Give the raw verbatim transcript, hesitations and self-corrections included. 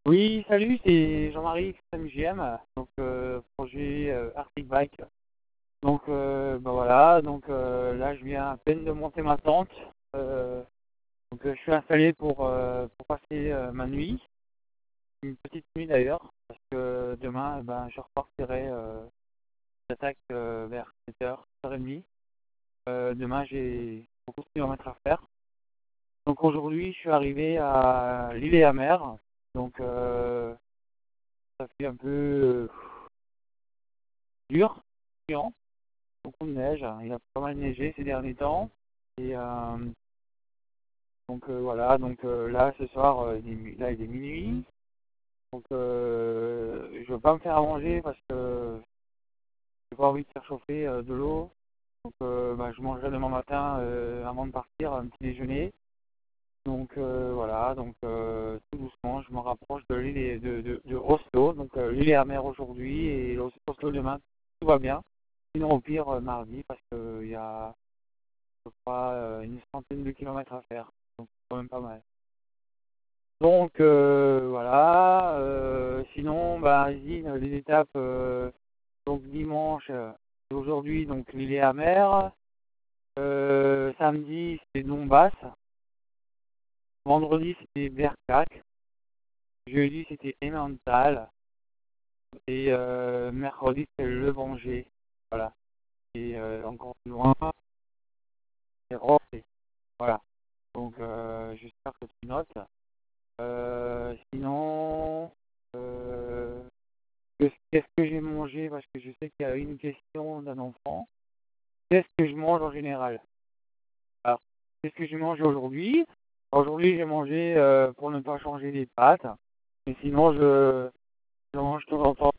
Oui, salut, c'est Jean-Marie M G M, donc euh, projet euh, Arctic Bike. Donc euh, bah voilà, donc euh, là je viens à peine de monter ma tente. Euh, donc euh, je suis installé pour, euh, pour passer euh, ma nuit, une petite nuit d'ailleurs, parce que demain eh ben, je repartirai, euh, j'attaque euh, vers sept heures, sept heures trente. Euh, demain j'ai beaucoup de kilomètres à faire. Donc aujourd'hui je suis arrivé à l'Île-et-la-Mer, donc euh, ça fait un peu euh, dur, chiant. Beaucoup de neige, hein. Il a pas mal neigé ces derniers temps. Et euh, donc euh, voilà, donc euh, là ce soir, euh, il est, là il est minuit. Donc euh, je veux pas me faire à manger parce que j'ai pas envie de faire chauffer euh, de l'eau. Donc euh, bah, je mangerai demain matin euh, avant de partir un petit déjeuner. Donc euh, voilà, donc euh, tout doucement je me rapproche de l'île de, de, de Oslo. Donc euh, l'île est amère aujourd'hui et Oslo demain, tout va bien. Sinon au pire euh, mardi parce qu'il y a je crois, euh, une centaine de kilomètres à faire. Donc, c'est quand même pas mal. Donc, euh, voilà. Euh, sinon, bah, vas-y, les étapes. Euh, donc, dimanche, euh, aujourd'hui, donc, l'île est amère. Euh, samedi, c'était Donbass. Vendredi, c'était Bercac. Jeudi, c'était Emmental. Et euh, mercredi, c'était Le Venger. Voilà. Et euh, encore plus loin, c'est Roffé. Voilà. Donc, euh, j'espère que tu notes. Euh, sinon, euh, qu'est-ce que j'ai mangé? Parce que je sais qu'il y a une question d'un enfant. Qu'est-ce que je mange en général? Alors, qu'est-ce que j'ai mangé aujourd'hui? Aujourd'hui, j'ai mangé, euh, pour ne pas changer, des pâtes. Mais sinon, je, je mange de temps en temps